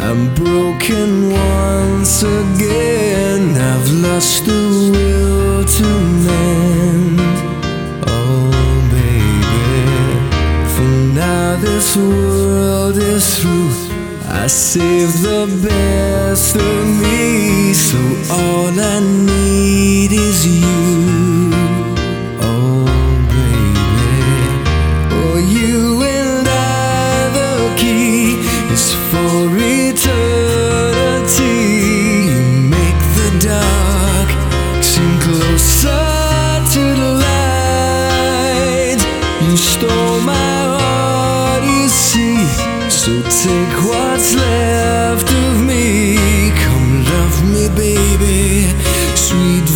I'm broken once again. I've lost the will to mend. Oh baby, for now this world is through. I saved the best of me, so all I need is you. Oh baby, for you and I the key is for eternity. You make the dark seem closer to the light. You stole my heart, you see, so take what's left of me. Come love me, baby, sweet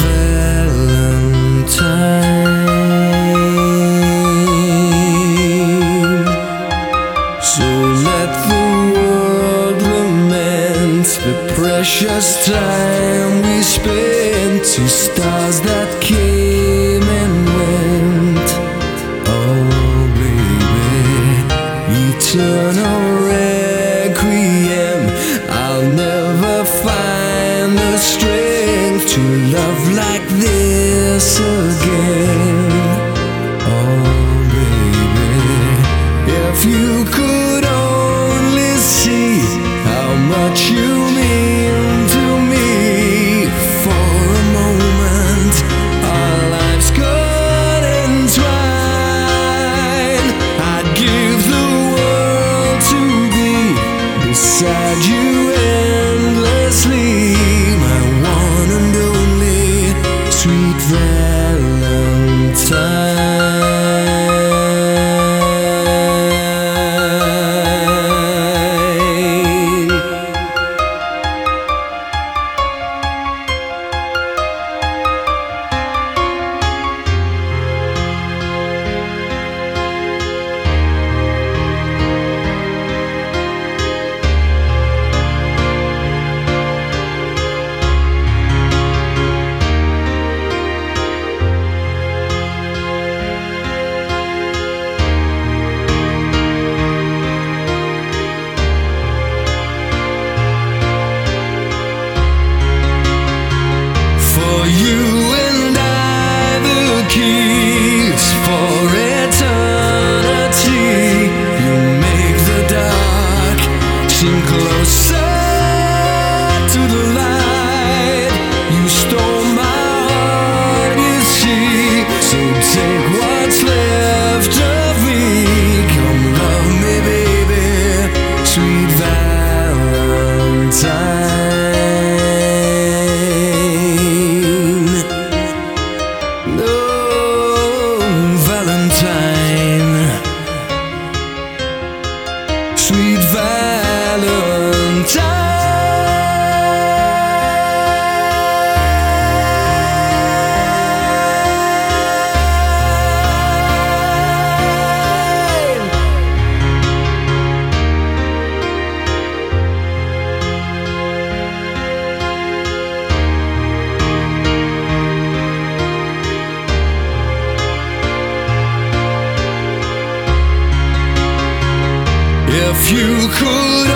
Valentine. So let the world lament the precious time we spent, two stars that came and went. Oh baby, eternal requiem. I'll never find the strength to love like this again. Oh baby, if you could only see how much you mean to me. For a moment our lives could entwine. I'd give the world to be beside you endlessly, my one and only sweet Valentine. You and I the keys for eternity. You make the dark seem closer to the light. You stole my heart, you see, so take what's left of me. Come love me, baby, sweet Valentine. Sweet Valentine. If you could